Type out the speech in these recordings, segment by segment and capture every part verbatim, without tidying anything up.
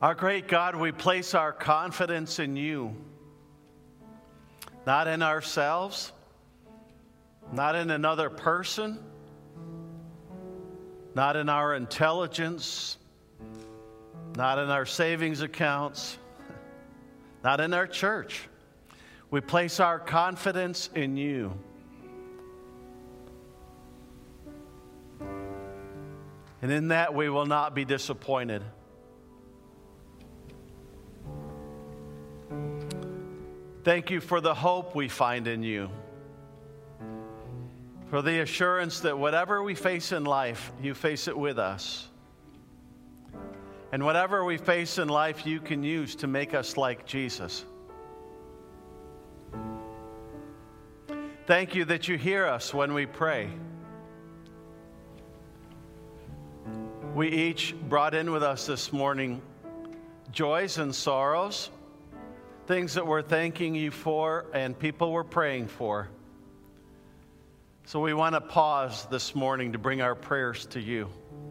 Our great God, we place our confidence in you, not in ourselves, not in another person, not in our intelligence, not in our savings accounts, not in our church. We place our confidence in you. And in that we will not be disappointed. Thank you for the hope we find in you. For the assurance that whatever we face in life, you face it with us. And whatever we face in life, you can use to make us like Jesus. Thank you that you hear us when we pray. We each brought in with us this morning joys and sorrows, things that we're thanking you for and people we're praying for. So we want to pause this morning to bring our prayers to you.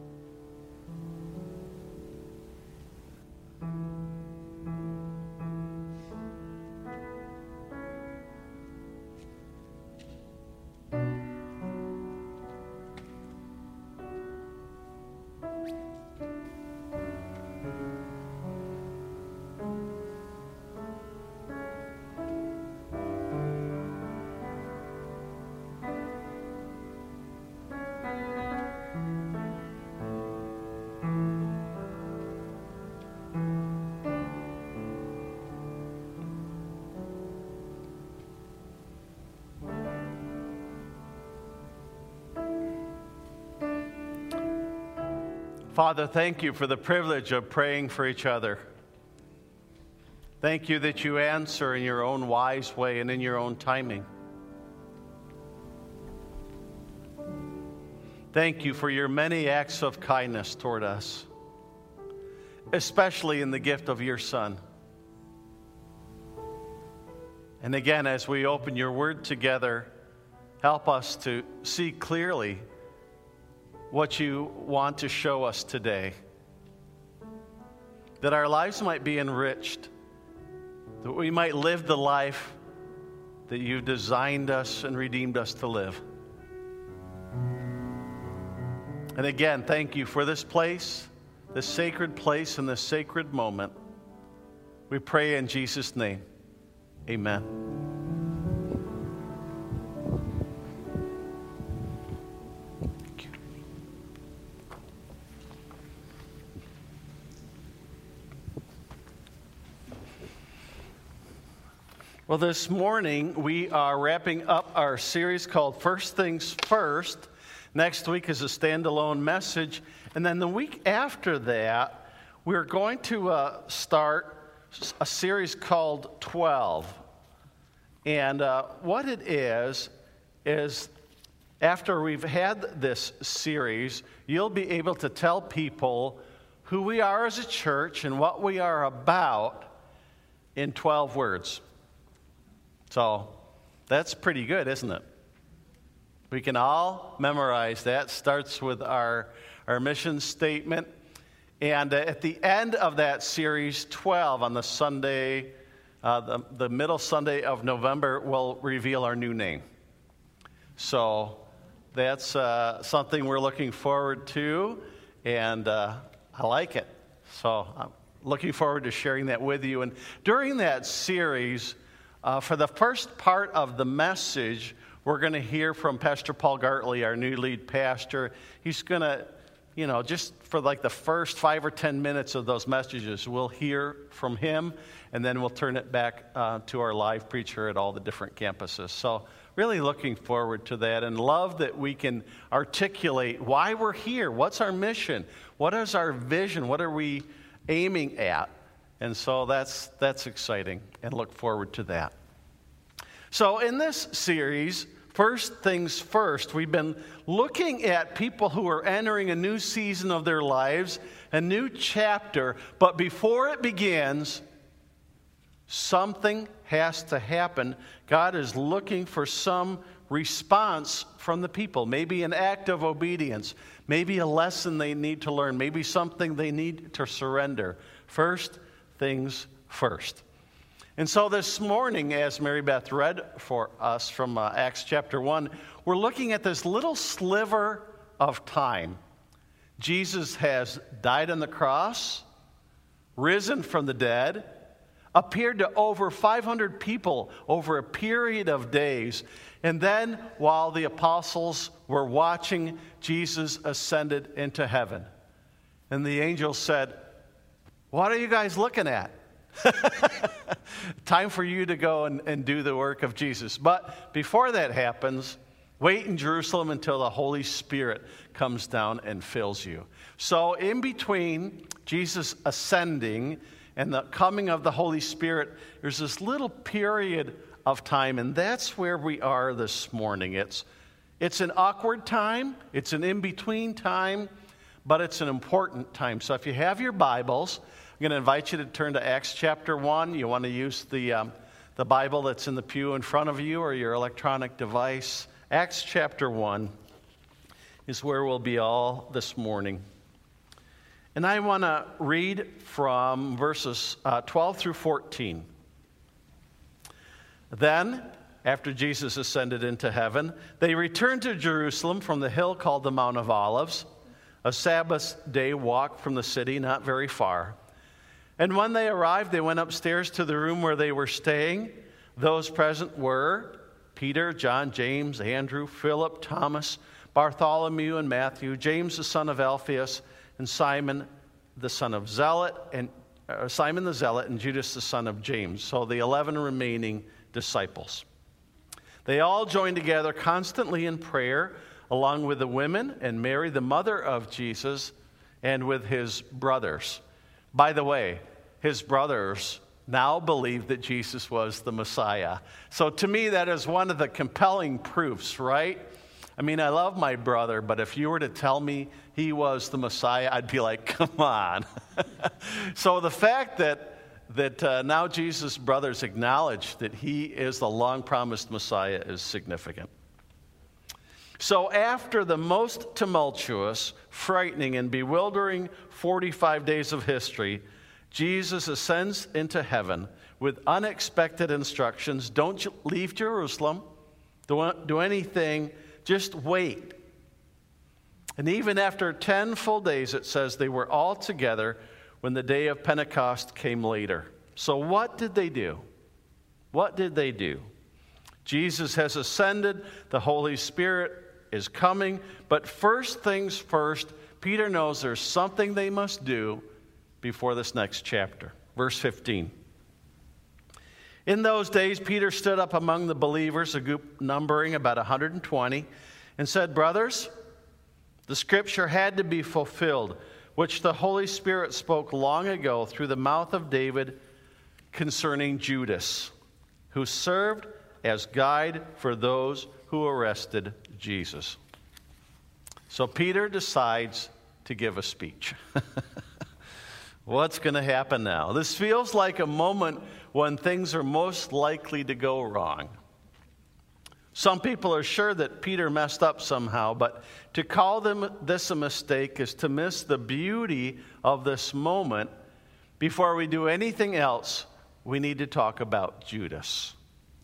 Father, thank you for the privilege of praying for each other. Thank you that you answer in your own wise way and in your own timing. Thank you for your many acts of kindness toward us, especially in the gift of your Son. And again, as we open your word together, help us to see clearly what you want to show us today, that our lives might be enriched, that we might live the life that you've designed us and redeemed us to live. And again, thank you for this place, this sacred place and this sacred moment. We pray in Jesus' name. Amen. Well, this morning we are wrapping up our series called First Things First. Next week is a standalone message. And then the week after that, we're going to uh, start a series called twelve. And uh, what it is, is after we've had this series, you'll be able to tell people who we are as a church and what we are about in twelve words. So that's pretty good, isn't it? We can all memorize that. Starts with our, our mission statement. And at the end of that series, twelve, on the Sunday, uh, the, the middle Sunday of November, we'll reveal our new name. So that's uh, something we're looking forward to, and uh, I like it. So I'm looking forward to sharing that with you. And during that series, Uh, for the first part of the message, we're going to hear from Pastor Paul Gartley, our new lead pastor. He's going to, you know, just for like the first five or ten minutes of those messages, we'll hear from him, and then we'll turn it back uh, to our live preacher at all the different campuses. So really looking forward to that, and love that we can articulate why we're here. What's our mission? What is our vision? What are we aiming at? And so that's that's exciting, and look forward to that. So in this series, First Things First, we've been looking at people who are entering a new season of their lives, a new chapter. But before it begins, something has to happen. God is looking for some response from the people, maybe an act of obedience, maybe a lesson they need to learn, maybe something they need to surrender First things first. And so this morning, as Mary Beth read for us from uh, Acts chapter one, we're looking at this little sliver of time. Jesus has died on the cross, risen from the dead, appeared to over five hundred people over a period of days. And then, while the apostles were watching, Jesus ascended into heaven. And the angel said, "What are you guys looking at?" Time for you to go and, and do the work of Jesus. But before that happens, wait in Jerusalem until the Holy Spirit comes down and fills you. So in between Jesus ascending and the coming of the Holy Spirit, there's this little period of time, and that's where we are this morning. It's, it's an awkward time, it's an in-between time, but it's an important time. So if you have your Bibles, I'm going to invite you to turn to Acts chapter one. You want to use the, um, the Bible that's in the pew in front of you or your electronic device. Acts chapter one is where we'll be all this morning. And I want to read from verses uh, twelve through fourteen. Then, after Jesus ascended into heaven, they returned to Jerusalem from the hill called the Mount of Olives, a Sabbath day walk from the city, not very far. And when they arrived, they went upstairs to the room where they were staying. Those present were Peter, John, James, Andrew, Philip, Thomas, Bartholomew, and Matthew, James the son of Alphaeus, and Simon the son of Zealot, and uh, Simon the Zealot, and Judas the son of James. So the eleven remaining disciples. They all joined together constantly in prayer, along with the women and Mary, the mother of Jesus, and with his brothers. By the way, his brothers now believe that Jesus was the Messiah. So to me, that is one of the compelling proofs, right? I mean, I love my brother, but if you were to tell me he was the Messiah, I'd be like, come on. So the fact that, that uh, now Jesus' brothers acknowledge that he is the long-promised Messiah is significant. So after the most tumultuous, frightening, and bewildering forty-five days of history, Jesus ascends into heaven with unexpected instructions. Don't leave Jerusalem. Don't do anything. Just wait. And even after ten full days, it says they were all together when the day of Pentecost came later. So what did they do? What did they do? Jesus has ascended. The Holy Spirit is coming. But first things first, Peter knows there's something they must do before this next chapter. Verse fifteen. In those days, Peter stood up among the believers, a group numbering about one hundred twenty, and said, "Brothers, the scripture had to be fulfilled, which the Holy Spirit spoke long ago through the mouth of David concerning Judas, who served as guide for those who arrested Jesus." So Peter decides to give a speech. What's going to happen now? This feels like a moment when things are most likely to go wrong. Some people are sure that Peter messed up somehow, but to call them this a mistake is to miss the beauty of this moment. Before we do anything else, we need to talk about Judas.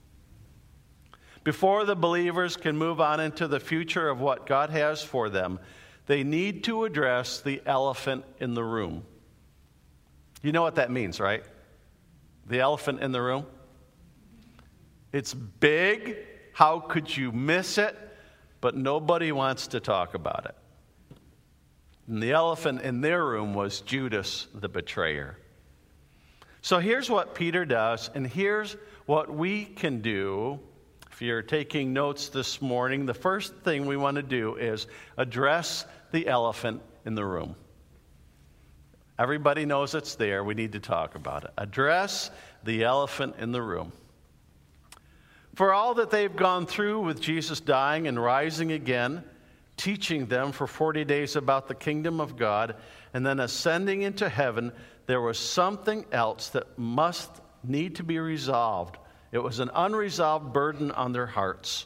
Before the believers can move on into the future of what God has for them, they need to address the elephant in the room. You know what that means, right? The elephant in the room. It's big. How could you miss it? But nobody wants to talk about it. And the elephant in their room was Judas, the betrayer. So here's what Peter does, and here's what we can do. If you're taking notes this morning, the first thing we want to do is address the elephant in the room. Everybody knows it's there. We need to talk about it. Address the elephant in the room. For all that they've gone through with Jesus dying and rising again, teaching them for forty days about the kingdom of God, and then ascending into heaven, there was something else that must need to be resolved. It was an unresolved burden on their hearts.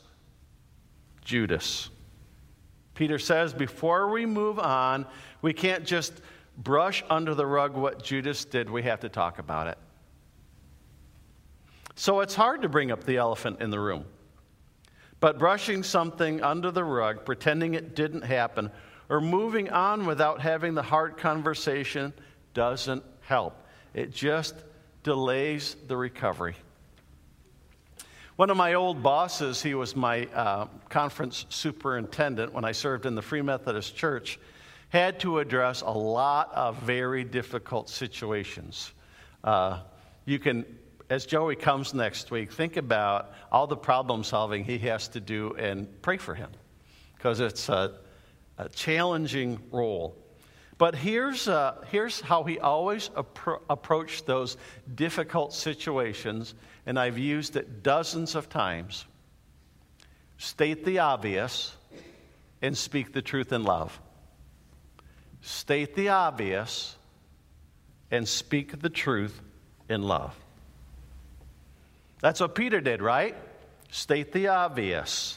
Judas. Peter says, before we move on, we can't just brush under the rug what Judas did, we have to talk about it. So it's hard to bring up the elephant in the room. But brushing something under the rug, pretending it didn't happen, or moving on without having the hard conversation doesn't help. It just delays the recovery. One of my old bosses, he was my uh, conference superintendent when I served in the Free Methodist Church, had to address a lot of very difficult situations. Uh, you can, as Joey comes next week, think about all the problem solving he has to do and pray for him, because it's a, a challenging role. But here's, uh, here's how he always appro- approached those difficult situations, and I've used it dozens of times. State the obvious and speak the truth in love. State the obvious and speak the truth in love. That's what Peter did, right? State the obvious.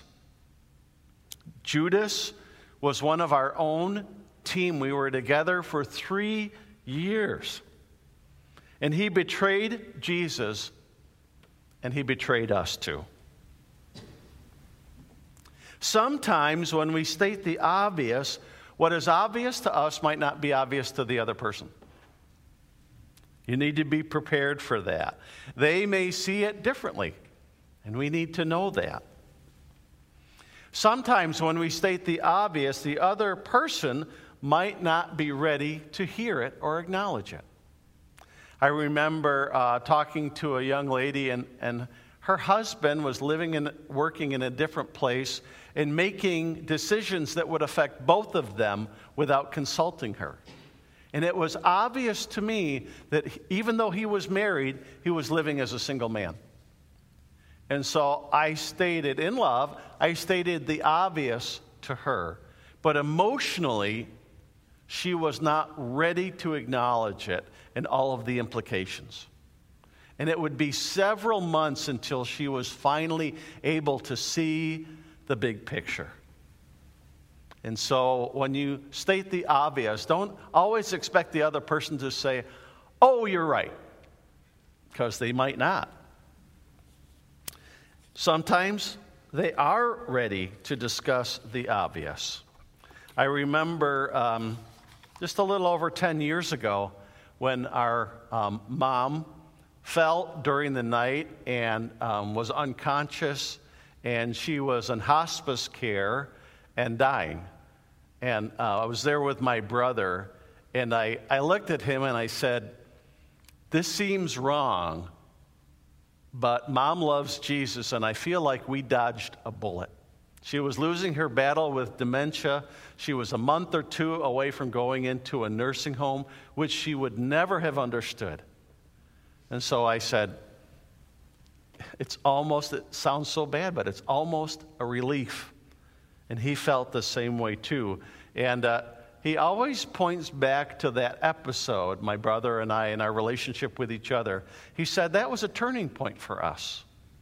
Judas was one of our own team. We were together for three years. And he betrayed Jesus, and he betrayed us too. Sometimes when we state the obvious, what is obvious to us might not be obvious to the other person. You need to be prepared for that. They may see it differently, and we need to know that. Sometimes when we state the obvious, the other person might not be ready to hear it or acknowledge it. I remember uh, talking to a young lady, and, and her husband was living and working in a different place and making decisions that would affect both of them without consulting her. And it was obvious to me that even though he was married, he was living as a single man. And so I stated in love, I stated the obvious to her. But emotionally, she was not ready to acknowledge it and all of the implications. And it would be several months until she was finally able to see the big picture. And so when you state the obvious, don't always expect the other person to say, "Oh, you're right," because they might not. Sometimes they are ready to discuss the obvious. I remember um, just a little over ten years ago when our um, mom fell during the night and um, was unconscious, and she was in hospice care and dying. And uh, I was there with my brother, and I, I looked at him and I said, "This seems wrong, but Mom loves Jesus, and I feel like we dodged a bullet." She was losing her battle with dementia. She was a month or two away from going into a nursing home, which she would never have understood. And so I said, it's almost, it sounds so bad, but it's almost a relief. And he felt the same way too. And uh, he always points back to that episode, my brother and I, in our relationship with each other. He said that was a turning point for us,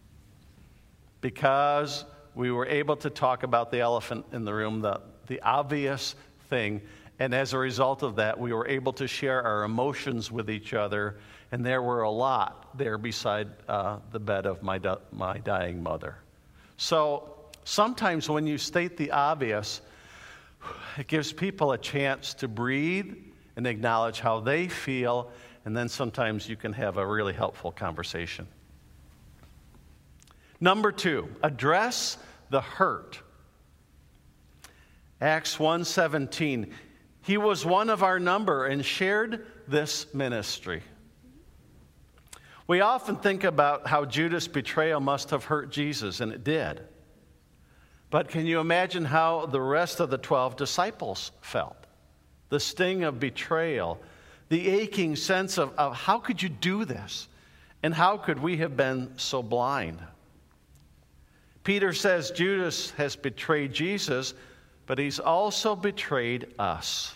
because we were able to talk about the elephant in the room, the, the obvious thing. And as a result of that, we were able to share our emotions with each other. And there were a lot there beside uh, the bed of my, di- my dying mother. So sometimes when you state the obvious, it gives people a chance to breathe and acknowledge how they feel. And then sometimes you can have a really helpful conversation. Number two, address the hurt. Acts one seventeen. He was one of our number and shared this ministry. We often think about how Judas' betrayal must have hurt Jesus, and it did. But can you imagine how the rest of the twelve disciples felt? The sting of betrayal, the aching sense of, of how could you do this? And how could we have been so blind? Peter says Judas has betrayed Jesus, but he's also betrayed us.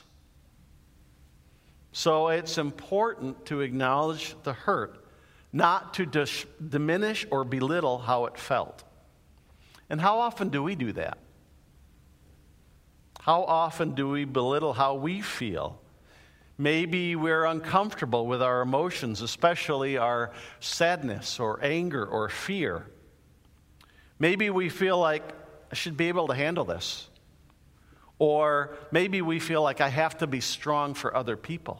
So it's important to acknowledge the hurt, not to dis- diminish or belittle how it felt. And how often do we do that? How often do we belittle how we feel? Maybe we're uncomfortable with our emotions, especially our sadness or anger or fear. Maybe we feel like I should be able to handle this. Or maybe we feel like I have to be strong for other people.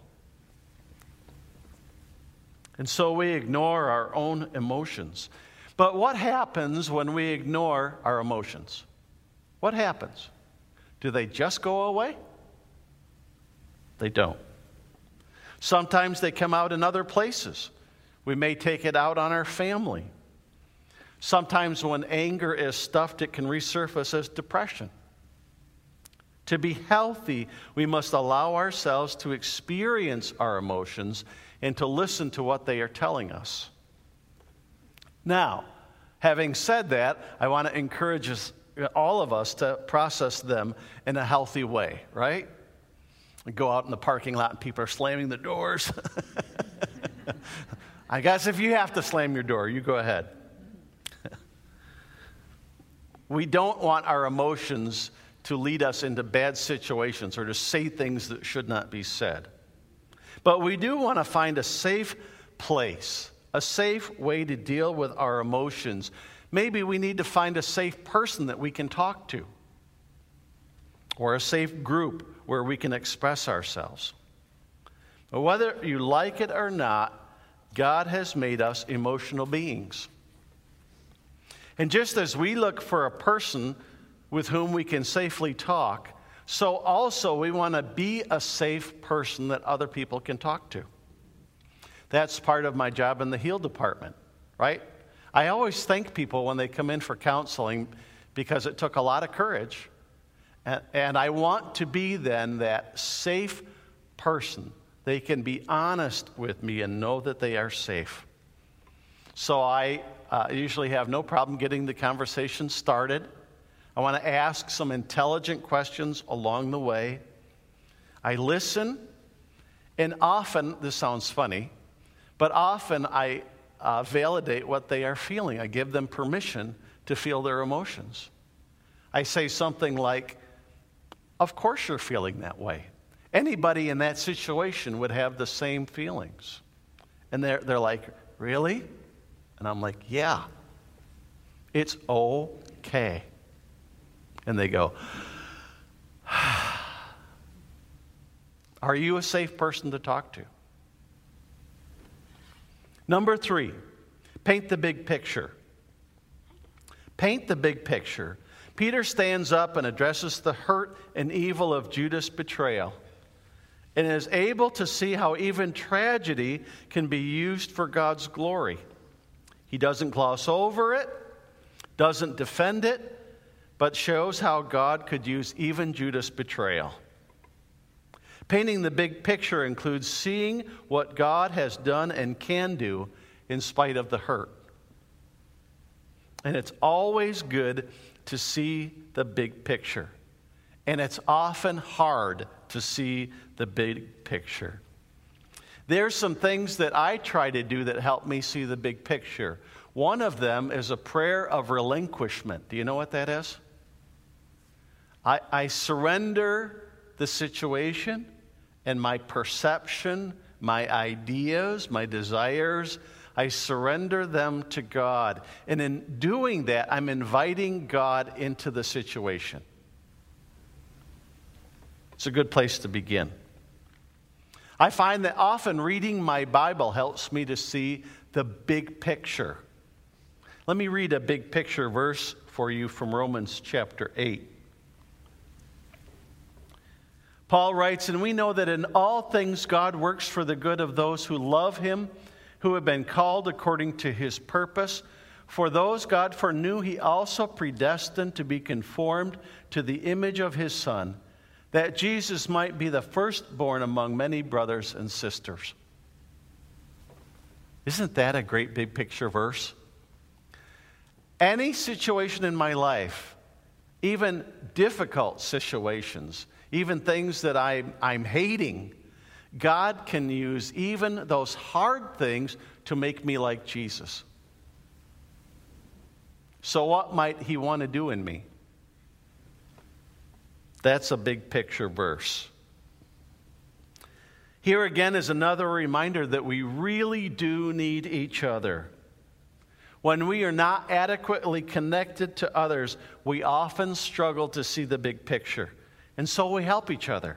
And so we ignore our own emotions. But what happens when we ignore our emotions? What happens? Do they just go away? They don't. Sometimes they come out in other places. We may take it out on our family. Sometimes when anger is stuffed, it can resurface as depression. To be healthy, we must allow ourselves to experience our emotions and to listen to what they are telling us. Now, having said that, I want to encourage us, all of us to process them in a healthy way, right? We go out in the parking lot and people are slamming the doors. I guess if you have to slam your door, you go ahead. We don't want our emotions to lead us into bad situations or to say things that should not be said. But we do want to find a safe place, a safe way to deal with our emotions. Maybe we need to find a safe person that we can talk to, or a safe group where we can express ourselves. But whether you like it or not, God has made us emotional beings. And just as we look for a person with whom we can safely talk, so also we want to be a safe person that other people can talk to. That's part of my job in the Heal department, right? I always thank people when they come in for counseling because it took a lot of courage. And, and I want to be then that safe person. They can be honest with me and know that they are safe. So I uh, usually have no problem getting the conversation started. I want to ask some intelligent questions along the way. I listen, and often, this sounds funny, but often I uh, validate what they are feeling. I give them permission to feel their emotions. I say something like, of course you're feeling that way. Anybody in that situation would have the same feelings. And they're, they're like, really? And I'm like, yeah, it's okay. And they go, are you a safe person to talk to? Number three, paint the big picture. Paint the big picture. Peter stands up and addresses the hurt and evil of Judas' betrayal, and is able to see how even tragedy can be used for God's glory. He doesn't gloss over it, doesn't defend it, but shows how God could use even Judas' betrayal. Painting the big picture includes seeing what God has done and can do in spite of the hurt. And it's always good to see the big picture. And it's often hard to see the big picture. There's some things that I try to do that help me see the big picture. One of them is a prayer of relinquishment. Do you know what that is? I, I surrender the situation and my perception, my ideas, my desires. I surrender them to God. And in doing that, I'm inviting God into the situation. It's a good place to begin. I find that often reading my Bible helps me to see the big picture. Let me read a big picture verse for you from Romans chapter eight. Paul writes, and we know that in all things God works for the good of those who love him, who have been called according to his purpose. For those God foreknew, he also predestined to be conformed to the image of his Son, that Jesus might be the firstborn among many brothers and sisters. Isn't that a great big picture verse? Any situation in my life, even difficult situations, even things that I, I'm hating, God can use even those hard things to make me like Jesus. So what might he want to do in me? That's a big picture verse. Here again is another reminder that we really do need each other. When we are not adequately connected to others, we often struggle to see the big picture. And so we help each other.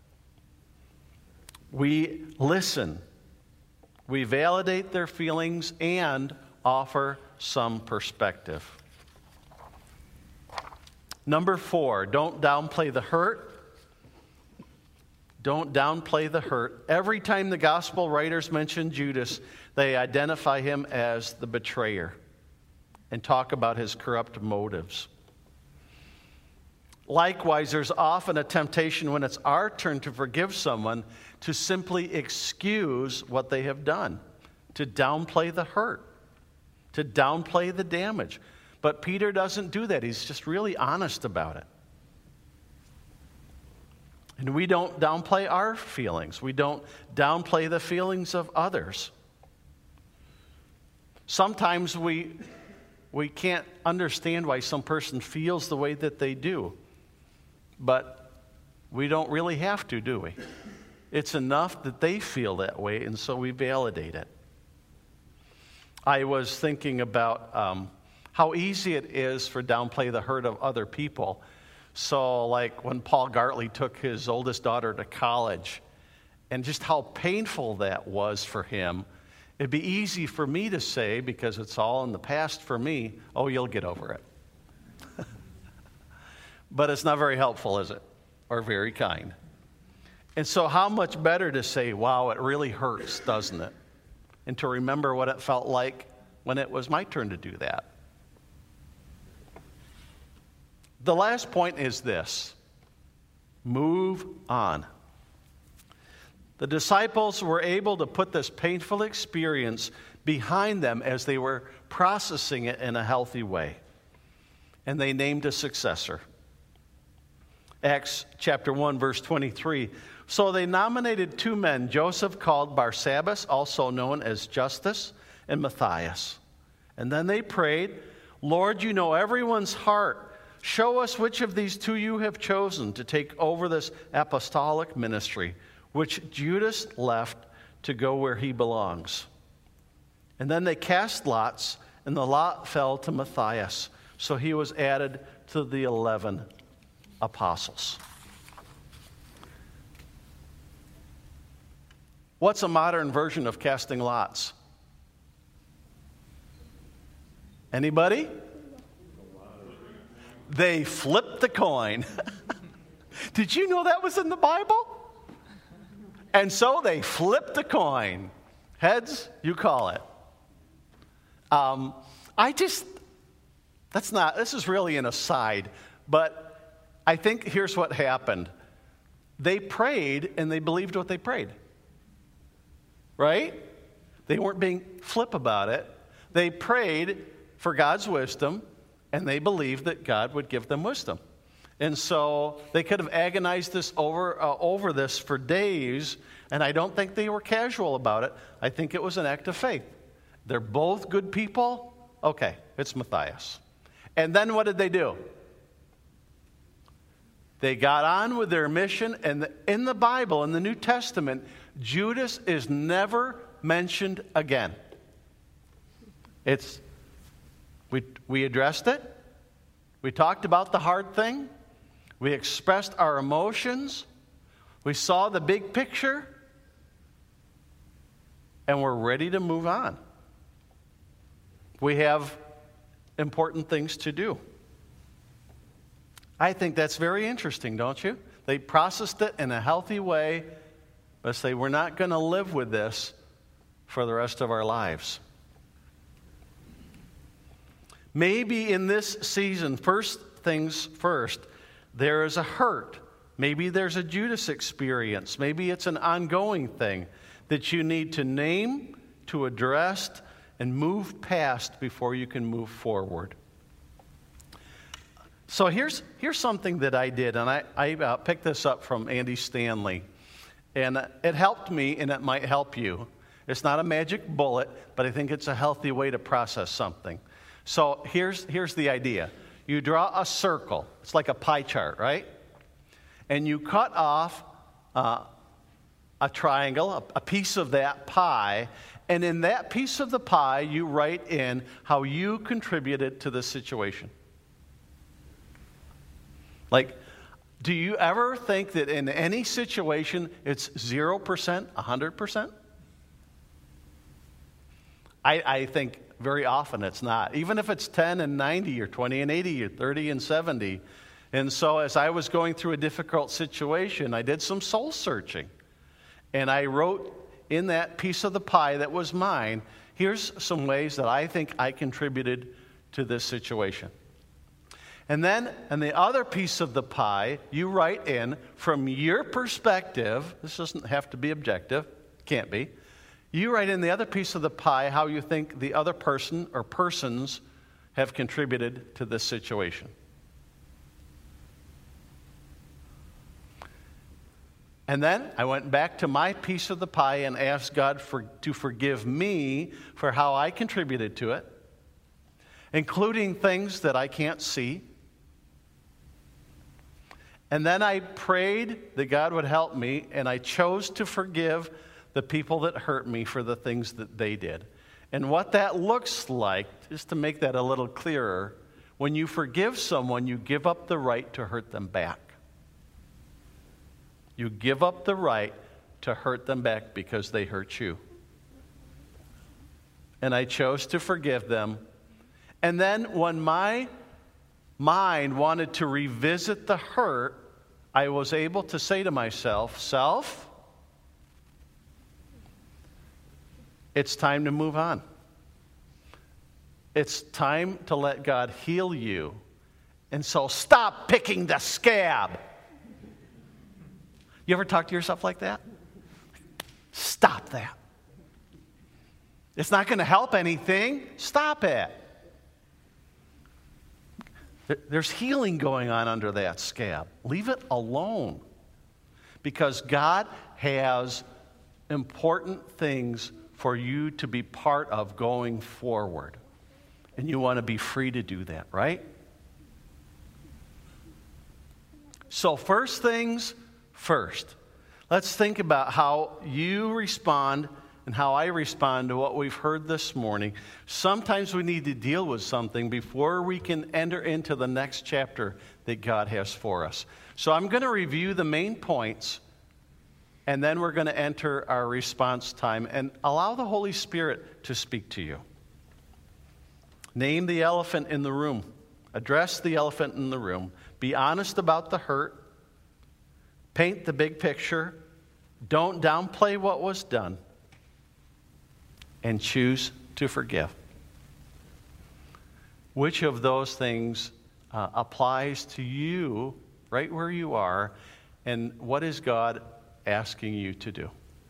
We listen. We validate their feelings and offer some perspective. Number four, don't downplay the hurt. Don't downplay the hurt. Every time the gospel writers mention Judas, they identify him as the betrayer and talk about his corrupt motives. Likewise, there's often a temptation when it's our turn to forgive someone to simply excuse what they have done, to downplay the hurt, to downplay the damage. But Peter doesn't do that. He's just really honest about it. And we don't downplay our feelings. We don't downplay the feelings of others. Sometimes we, we can't understand why some person feels the way that they do. But we don't really have to, do we? It's enough that they feel that way, and so we validate it. I was thinking about um, how easy it is for downplay the hurt of other people. So, like when Paul Gartley took his oldest daughter to college, and just how painful that was for him, it'd be easy for me to say, because it's all in the past for me, oh, you'll get over it. But it's not very helpful, is it? Or very kind. And so how much better to say, wow, it really hurts, doesn't it? And to remember what it felt like when it was my turn to do that. The last point is this: move on. The disciples were able to put this painful experience behind them as they were processing it in a healthy way. And they named a successor. Acts chapter one, verse twenty-three. So they nominated two men, Joseph called Barsabbas, also known as Justus, and Matthias. And then they prayed, Lord, you know everyone's heart. Show us which of these two you have chosen to take over this apostolic ministry, which Judas left to go where he belongs. And then they cast lots, and the lot fell to Matthias. So he was added to the eleven apostles. What's a modern version of casting lots? Anybody? They flipped the coin. Did you know that was in the Bible? And so they flipped the coin. Heads, you call it. Um, I just, that's not, this is really an aside, but I think here's what happened. They prayed and they believed what they prayed. Right? They weren't being flip about it. They prayed for God's wisdom, and they believed that God would give them wisdom. And so they could have agonized this over uh, over this for days, and I don't think they were casual about it. I think it was an act of faith. They're both good people. Okay, it's Matthias. And then what did they do? They got on with their mission, and in the Bible, in the New Testament, Judas is never mentioned again. It's we we addressed it. We talked about the hard thing. We expressed our emotions. We saw the big picture. And we're ready to move on. We have important things to do. I think that's very interesting, don't you? They processed it in a healthy way, but say we're not going to live with this for the rest of our lives. Maybe in this season, first things first, there is a hurt. Maybe there's a Judas experience. Maybe it's an ongoing thing that you need to name, to address, and move past before you can move forward. So here's here's something that I did, and I, I uh, picked this up from Andy Stanley. And it helped me, and it might help you. It's not a magic bullet, but I think it's a healthy way to process something. So here's, here's the idea. You draw a circle. It's like a pie chart, right? And you cut off uh, a triangle, a, a piece of that pie, and in that piece of the pie, you write in how you contributed to the situation. Like, do you ever think that in any situation it's zero percent, one hundred percent? I, I think very often it's not. Even if it's ten and ninety or twenty and eighty or thirty and seventy. And so as I was going through a difficult situation, I did some soul searching. And I wrote in that piece of the pie that was mine, here's some ways that I think I contributed to this situation. And then in the other piece of the pie, you write in from your perspective, this doesn't have to be objective, can't be. You write in the other piece of the pie how you think the other person or persons have contributed to this situation. And then I went back to my piece of the pie and asked God for, to forgive me for how I contributed to it, including things that I can't see. And then I prayed that God would help me, and I chose to forgive the people that hurt me for the things that they did. And what that looks like, just to make that a little clearer, when you forgive someone, you give up the right to hurt them back. You give up the right to hurt them back because they hurt you. And I chose to forgive them. And then when my mind wanted to revisit the hurt, I was able to say to myself, self, it's time to move on. It's time to let God heal you. And so stop picking the scab. You ever talk to yourself like that? Stop that. It's not going to help anything. Stop it. There's healing going on under that scab. Leave it alone. Because God has important things for you to be part of going forward. And you want to be free to do that, right? So first things first. Let's think about how you respond and how I respond to what we've heard this morning. Sometimes we need to deal with something before we can enter into the next chapter that God has for us. So I'm going to review the main points, and then we're going to enter our response time and allow the Holy Spirit to speak to you. Name the elephant in the room. Address the elephant in the room. Be honest about the hurt. Paint the big picture. Don't downplay what was done. And choose to forgive. Which of those things uh, applies to you right where you are, and what is God asking you to do?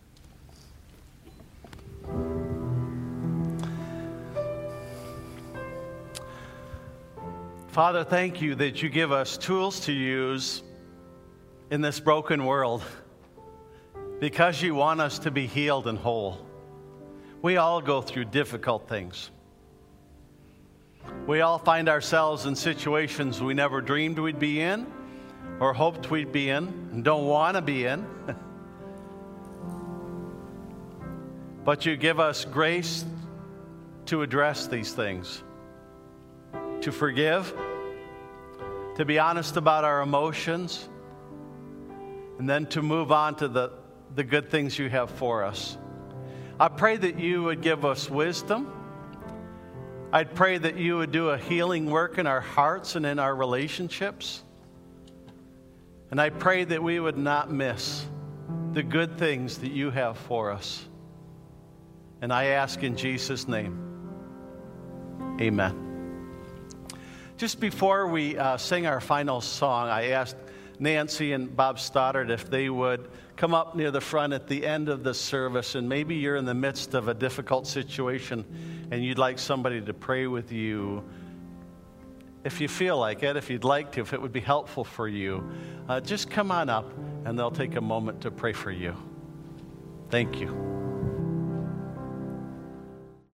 Father, thank you that you give us tools to use in this broken world because you want us to be healed and whole. We all go through difficult things. We all find ourselves in situations we never dreamed we'd be in or hoped we'd be in and don't want to be in. But you give us grace to address these things, to forgive, to be honest about our emotions, and then to move on to the, the good things you have for us. I pray that you would give us wisdom. I'd pray that you would do a healing work in our hearts and in our relationships. And I pray that we would not miss the good things that you have for us. And I ask in Jesus' name, amen. Just before we uh, sing our final song, I asked Nancy and Bob Stoddard if they would come up near the front at the end of the service, and maybe you're in the midst of a difficult situation and you'd like somebody to pray with you. If you feel like it, if you'd like to, if it would be helpful for you, uh, just come on up and they'll take a moment to pray for you. Thank you.